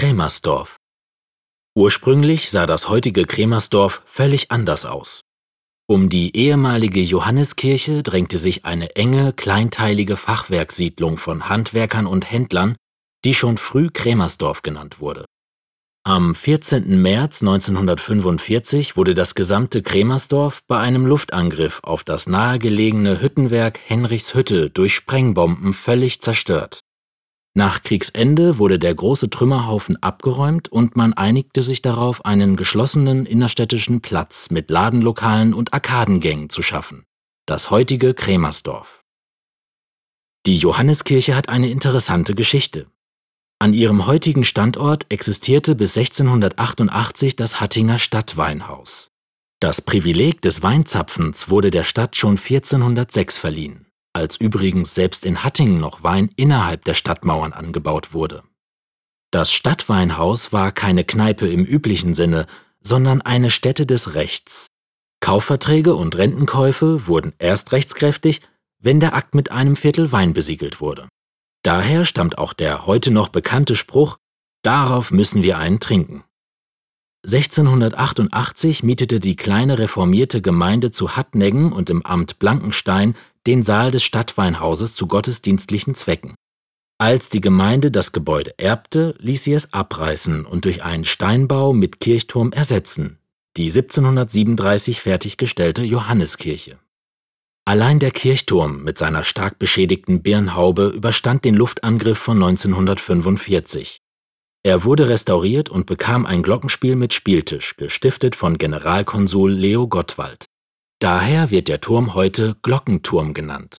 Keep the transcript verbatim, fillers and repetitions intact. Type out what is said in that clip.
Krämersdorf. Ursprünglich sah das heutige Krämersdorf völlig anders aus. Um die ehemalige Johanneskirche drängte sich eine enge, kleinteilige Fachwerksiedlung von Handwerkern und Händlern, die schon früh Krämersdorf genannt wurde. Am vierzehnten März neunzehnhundertfünfundvierzig wurde das gesamte Krämersdorf bei einem Luftangriff auf das nahegelegene Hüttenwerk Henrichshütte durch Sprengbomben völlig zerstört. Nach Kriegsende wurde der große Trümmerhaufen abgeräumt und man einigte sich darauf, einen geschlossenen innerstädtischen Platz mit Ladenlokalen und Arkadengängen zu schaffen, das heutige Krämersdorf. Die Johanneskirche hat eine interessante Geschichte. An ihrem heutigen Standort existierte bis sechzehnhundertachtundachtzig das Hattinger Stadtweinhaus. Das Privileg des Weinzapfens wurde der Stadt schon vierzehnhundertsechs verliehen, als übrigens selbst in Hattingen noch Wein innerhalb der Stadtmauern angebaut wurde. Das Stadtweinhaus war keine Kneipe im üblichen Sinne, sondern eine Stätte des Rechts. Kaufverträge und Rentenkäufe wurden erst rechtskräftig, wenn der Akt mit einem Viertel Wein besiegelt wurde. Daher stammt auch der heute noch bekannte Spruch: Darauf müssen wir einen trinken. sechzehnhundertachtundachtzig mietete die kleine reformierte Gemeinde zu Hattneggen und im Amt Blankenstein den Saal des Stadtweinhauses zu gottesdienstlichen Zwecken. Als die Gemeinde das Gebäude erbte, ließ sie es abreißen und durch einen Steinbau mit Kirchturm ersetzen, die siebzehnhundertsiebenunddreißig fertiggestellte Johanneskirche. Allein der Kirchturm mit seiner stark beschädigten Birnhaube überstand den Luftangriff von neunzehnhundertfünfundvierzig. Er wurde restauriert und bekam ein Glockenspiel mit Spieltisch, gestiftet von Generalkonsul Leo Gottwald. Daher wird der Turm heute Glockenturm genannt.